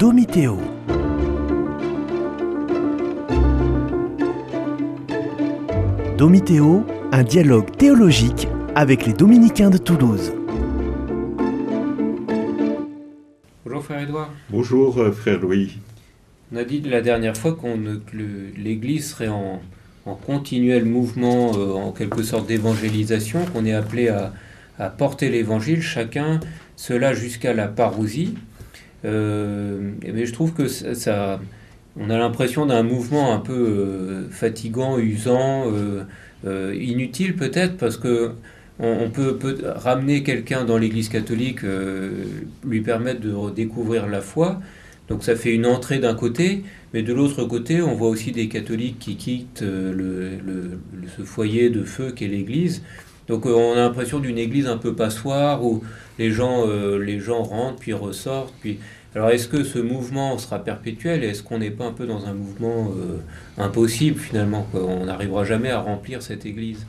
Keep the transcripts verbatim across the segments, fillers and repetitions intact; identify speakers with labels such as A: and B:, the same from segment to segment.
A: Domitéo. Domitéo, un dialogue théologique avec les dominicains de Toulouse.
B: Bonjour frère Édouard.
C: Bonjour euh, frère Louis.
B: On a dit la dernière fois qu'on, que le- l'Église serait en, en continuel mouvement, euh, en quelque sorte d'évangélisation, qu'on est appelé à, à porter l'Évangile, chacun, cela jusqu'à la parousie. Euh, mais je trouve que ça, ça- on a l'impression d'un mouvement un peu euh, fatigant, usant, euh, euh, inutile peut-être, parce que on, on peut, peut ramener quelqu'un dans l'Église catholique, euh, lui permettre de redécouvrir la foi. Donc ça fait une entrée d'un côté, mais de l'autre côté, on voit aussi des catholiques qui quittent euh, le, le- le- ce foyer de feu qu'est l'Église. Donc euh, on a l'impression d'une Église un peu passoire où les gens, euh, les gens rentrent puis ressortent. Puis... Alors est-ce que ce mouvement sera perpétuel et est-ce qu'on n'est pas un peu dans un mouvement euh, impossible finalement, quoi. On n'arrivera jamais à remplir cette Église.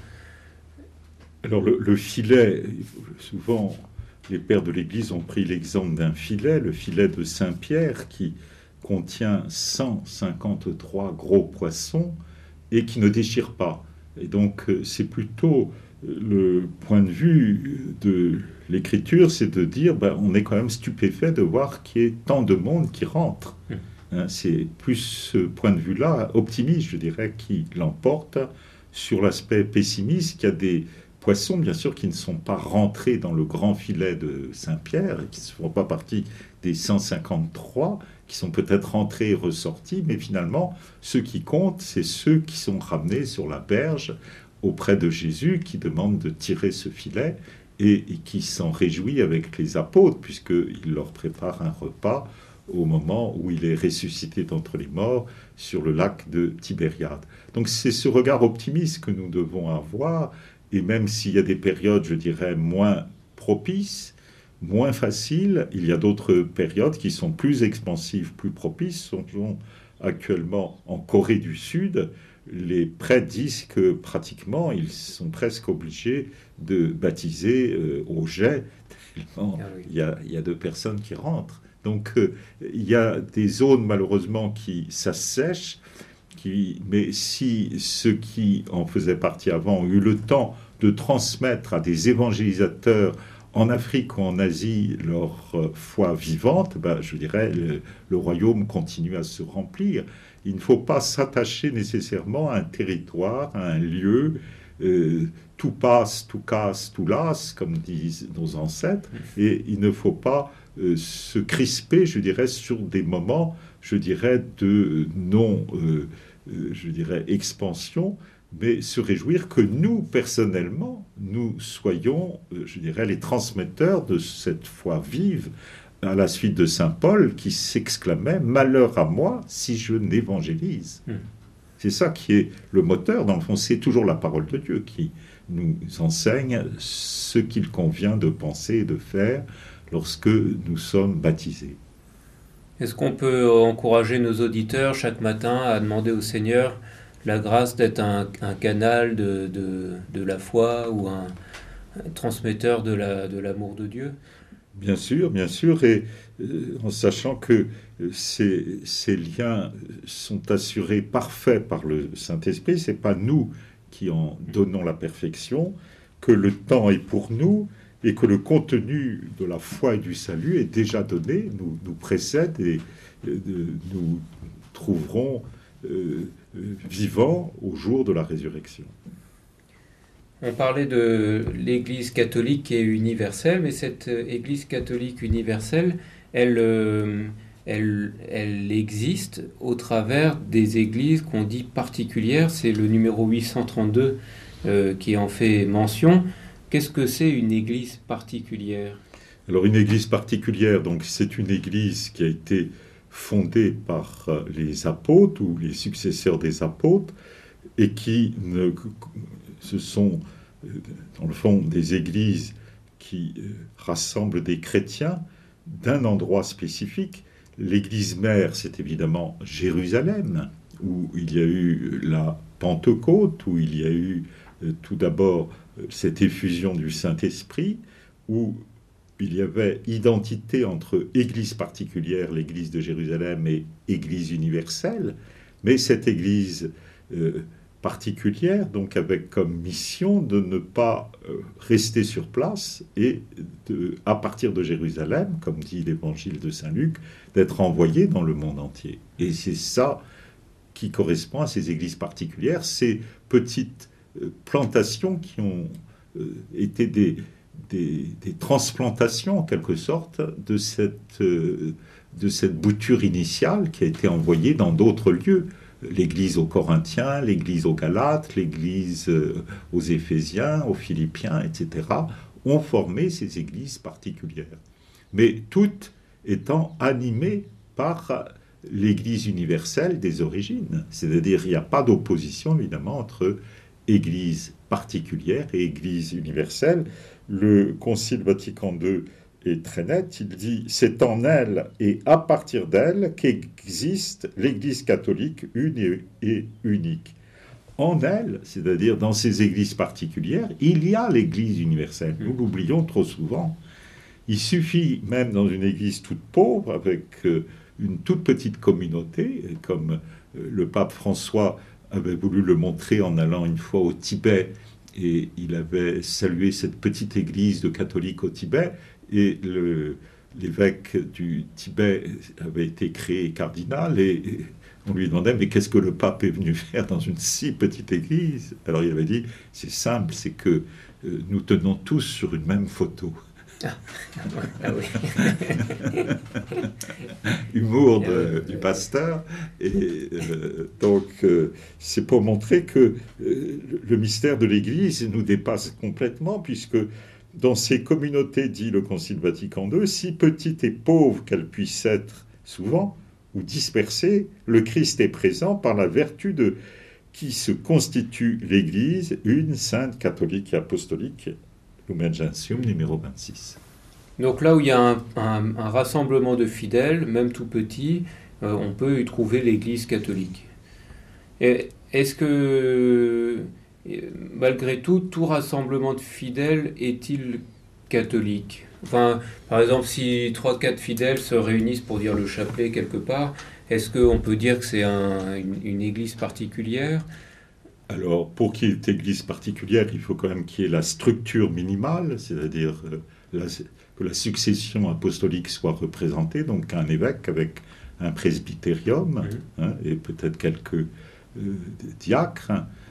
C: Alors le, le filet, souvent les pères de l'Église ont pris l'exemple d'un filet, le filet de Saint-Pierre qui contient cent cinquante-trois gros poissons et qui ne déchire pas. Et donc euh, c'est plutôt euh, le point de vue de l'Écriture, c'est de dire ben, on est quand même stupéfait de voir qu'il y ait tant de monde qui rentre.
B: Mmh.
C: Hein, c'est plus ce point de vue-là, optimiste, je dirais, qui l'emporte sur l'aspect pessimiste, qu'il y a des poissons, bien sûr, qui ne sont pas rentrés dans le grand filet de Saint-Pierre, et qui ne font pas partie des cent cinquante-trois, qui sont peut-être rentrés et ressortis, mais finalement, ceux qui comptent, c'est ceux qui sont ramenés sur la berge auprès de Jésus, qui demande de tirer ce filet, et, et qui s'en réjouit avec les apôtres, puisqu'il leur prépare un repas au moment où il est ressuscité d'entre les morts sur le lac de Tibériade. Donc c'est ce regard optimiste que nous devons avoir, et même s'il y a des périodes, je dirais, moins propices, moins faciles, il y a d'autres périodes qui sont plus expansives, plus propices. Songeons actuellement en Corée du Sud, les prêtres disent que pratiquement, ils sont presque obligés de baptiser euh, au jet, tellement
B: Ah oui.
C: il y a, il y a deux personnes qui rentrent. Donc euh, il y a des zones malheureusement qui s'assèchent, qui, mais si ceux qui en faisaient partie avant ont eu le temps de transmettre à des évangélisateurs en Afrique ou en Asie leur euh, foi vivante, ben, je dirais le, le royaume continue à se remplir. Il ne faut pas s'attacher nécessairement à un territoire, à un lieu. Euh, tout passe, tout casse, tout lasse, comme disent nos ancêtres, et il ne faut pas euh, se crisper, je dirais, sur des moments, je dirais, de non, euh, euh, je dirais, expansion, mais se réjouir que nous, personnellement, nous soyons, euh, je dirais, les transmetteurs de cette foi vive, à la suite de saint Paul qui s'exclamait « Malheur à moi si je n'évangélise
B: Mm. ».
C: C'est ça qui est le moteur, dans le fond, c'est toujours la parole de Dieu qui nous enseigne ce qu'il convient de penser et de faire lorsque nous sommes baptisés.
B: Est-ce qu'on peut encourager nos auditeurs chaque matin à demander au Seigneur la grâce d'être un, un canal de, de, de la foi ou un, un transmetteur de, la, de l'amour de Dieu?
C: Bien sûr, bien sûr, et euh, en sachant que euh, ces, ces liens sont assurés parfaits par le Saint-Esprit, c'est pas nous qui en donnons la perfection, que le temps est pour nous et que le contenu de la foi et du salut est déjà donné, nous, nous précède et euh, nous trouverons euh, euh, vivants au jour de la résurrection.
B: On parlait de l'Église catholique qui est universelle, mais cette euh, Église catholique universelle, elle, euh, elle, elle existe au travers des églises qu'on dit particulières. C'est le numéro huit cent trente-deux euh, qui en fait mention. Qu'est-ce que c'est une Église particulière?
C: Alors une église particulière, donc c'est une église qui a été fondée par euh, les apôtres ou les successeurs des apôtres et qui ne, ce sont euh, dans le fond des églises qui euh, rassemblent des chrétiens d'un endroit spécifique. L'église mère, c'est évidemment Jérusalem, où il y a eu la Pentecôte, où il y a eu euh, tout d'abord euh, cette effusion du Saint-Esprit, où il y avait identité entre Église particulière, l'Église de Jérusalem, et Église universelle, mais cette Église euh, particulière, donc avec comme mission de ne pas euh, rester sur place et de, à partir de Jérusalem, comme dit l'Évangile de Saint Luc, d'être envoyé dans le monde entier. Et c'est ça qui correspond à ces églises particulières, ces petites euh, plantations qui ont euh, été des, des, des transplantations en quelque sorte de cette, euh, de cette bouture initiale qui a été envoyée dans d'autres lieux. L'église aux Corinthiens, l'église aux Galates, l'église aux Éphésiens, aux Philippiens, et cetera, ont formé ces églises particulières. Mais toutes étant animées par l'église universelle des origines. C'est-à-dire qu'il n'y a pas d'opposition, évidemment, entre église particulière et église universelle. Le Concile Vatican deux est très net, il dit « C'est en elle et à partir d'elle qu'existe l'Église catholique une et unique. » En elle, c'est-à-dire dans ces églises particulières, il y a l'Église universelle. Nous l'oublions trop souvent. Il suffit, même dans une église toute pauvre, avec une toute petite communauté, comme le pape François avait voulu le montrer en allant une fois au Tibet, et il avait salué cette petite église de catholiques au Tibet, et le, l'évêque du Tibet avait été créé cardinal, et, et on lui demandait, mais qu'est-ce que le pape est venu faire dans une si petite église? Alors il avait dit, c'est simple, c'est que euh, nous tenons tous sur une même photo.
B: Ah, ah oui.
C: Humour de, du pasteur. Et euh, donc, euh, c'est pour montrer que euh, le mystère de l'Église nous dépasse complètement, puisque dans ces communautés, dit le Concile Vatican deux, si petites et pauvres qu'elles puissent être souvent, ou dispersées, le Christ est présent par la vertu de qui se constitue l'Église, une sainte catholique et apostolique, Lumen Gentium, numéro vingt-six.
B: Donc là où il y a un, un, un rassemblement de fidèles, même tout petit, euh, on peut y trouver l'Église catholique. Et est-ce que, malgré tout, tout rassemblement de fidèles est-il catholique? Enfin, par exemple, si trois quatre fidèles se réunissent pour dire le chapelet quelque part, est-ce qu'on peut dire que c'est un, une, une église particulière?
C: Alors, pour qu'il y ait une église particulière, il faut quand même qu'il y ait la structure minimale, c'est-à-dire euh, la, que la succession apostolique soit représentée, donc un évêque avec un presbytérium, mmh. hein, et peut-être quelques euh, diacres,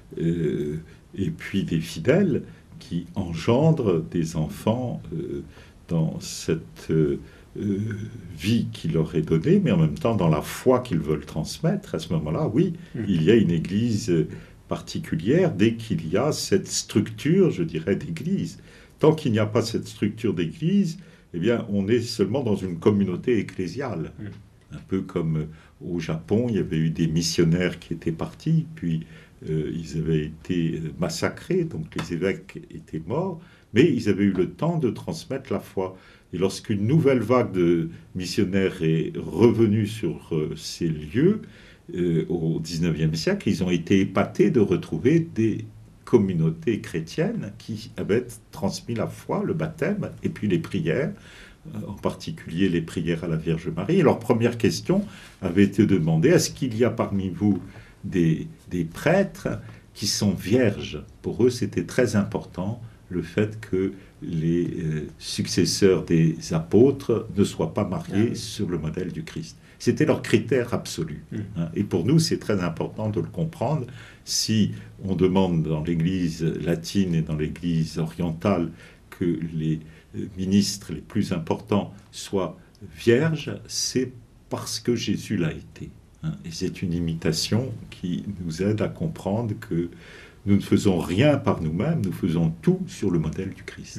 C: euh, et puis des fidèles qui engendrent des enfants euh, dans cette euh, euh, vie qui leur est donnée, mais en même temps dans la foi qu'ils veulent transmettre. À ce moment-là, oui, mmh. il y a une église particulière dès qu'il y a cette structure, je dirais, d'église. Tant qu'il n'y a pas cette structure d'église, eh bien, on est seulement dans une communauté ecclésiale. Mmh. Un peu comme au Japon, il y avait eu des missionnaires qui étaient partis, puis euh, ils avaient été massacrés, donc les évêques étaient morts, mais ils avaient eu le temps de transmettre la foi. Et lorsqu'une nouvelle vague de missionnaires est revenue sur euh, ces lieux, euh, au dix-neuvième siècle, ils ont été épatés de retrouver des communautés chrétiennes qui avaient transmis la foi, le baptême, et puis les prières, en particulier les prières à la Vierge Marie. Et leur première question avait été de demander, est-ce qu'il y a parmi vous des, des prêtres qui sont vierges? Pour eux, c'était très important le fait que les euh, successeurs des apôtres ne soient pas mariés ah. sur le modèle du Christ. C'était leur critère absolu. Mmh. Hein. Et pour nous, c'est très important de le comprendre. Si on demande dans l'Église latine et dans l'Église orientale que les ministres les plus importants soient vierges, c'est parce que Jésus l'a été. Hein. Et c'est une imitation qui nous aide à comprendre que nous ne faisons rien par nous-mêmes, nous faisons tout sur le modèle du Christ.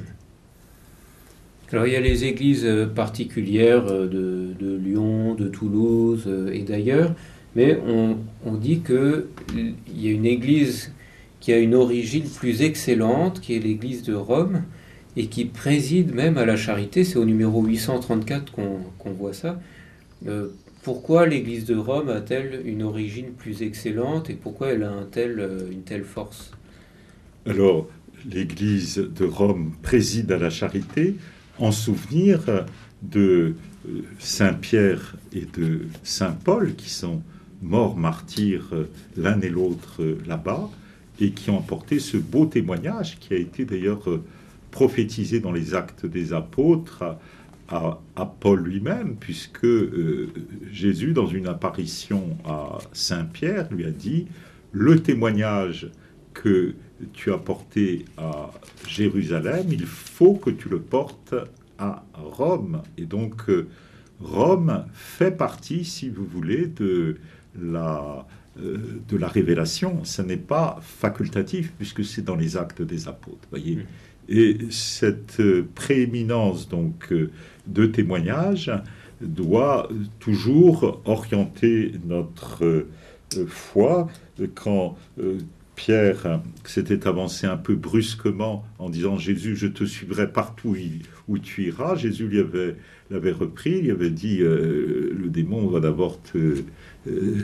B: Alors il y a les églises particulières de, de Lyon, de Toulouse et d'ailleurs, mais on, on dit qu'il y a une église qui a une origine plus excellente, qui est l'église de Rome, et qui préside même à la charité. C'est au numéro huit cent trente-quatre qu'on, qu'on voit ça. Euh, pourquoi l'église de Rome a-t-elle une origine plus excellente et pourquoi elle a un tel, une telle force?
C: Alors, l'église de Rome préside à la charité en souvenir de Saint Pierre et de Saint Paul, qui sont morts martyrs l'un et l'autre là-bas, et qui ont apporté ce beau témoignage qui a été d'ailleurs prophétisé dans les Actes des Apôtres à, à Paul lui-même, puisque euh, Jésus, dans une apparition à Saint Pierre, lui a dit « Le témoignage que tu as porté à Jérusalem, il faut que tu le portes à Rome. » Et donc, euh, Rome fait partie, si vous voulez, de la, euh, de la révélation. Ça n'est pas facultatif, puisque c'est dans les Actes des Apôtres, voyez. Et cette prééminence donc de témoignage doit toujours orienter notre foi. Quand Pierre s'était avancé un peu brusquement en disant « Jésus, je te suivrai partout où tu iras », Jésus lui avait, l'avait repris, il avait dit euh, « Le démon va d'abord te, euh,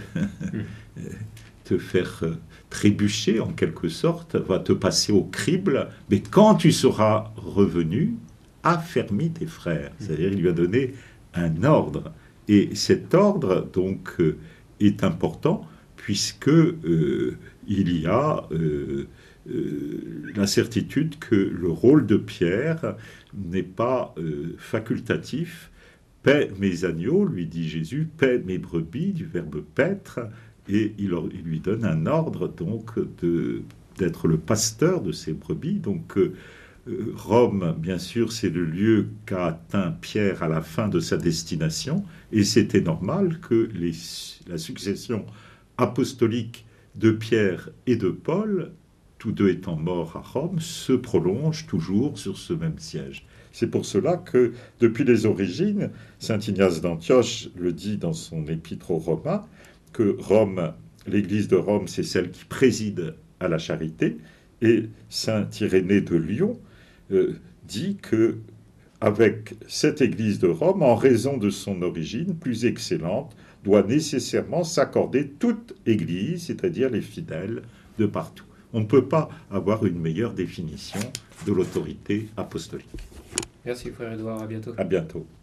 C: te faire trébucher en quelque sorte, va te passer au crible, mais quand tu seras revenu, affermis tes frères. » C'est-à-dire il lui a donné un ordre. Et cet ordre, donc, euh, est important puisque euh, il y a euh, euh, la certitude que le rôle de Pierre n'est pas euh, facultatif. « Paie mes agneaux », lui dit Jésus, « paie mes brebis », du verbe « paître », et il, il lui donne un ordre donc de, d'être le pasteur de ces brebis. Donc euh, Rome, bien sûr, c'est le lieu qu'a atteint Pierre à la fin de sa destination, et c'était normal que les, la succession apostolique de Pierre et de Paul, tous deux étant morts à Rome, se prolonge toujours sur ce même siège. C'est pour cela que, depuis les origines, saint Ignace d'Antioche le dit dans son épître aux Romains, que Rome, l'Église de Rome, c'est celle qui préside à la charité, et saint Irénée de Lyon euh, dit que avec cette Église de Rome, en raison de son origine plus excellente, doit nécessairement s'accorder toute Église, c'est-à-dire les fidèles de partout. On ne peut pas avoir une meilleure définition de l'autorité apostolique.
B: Merci frère Édouard, à bientôt.
C: À bientôt.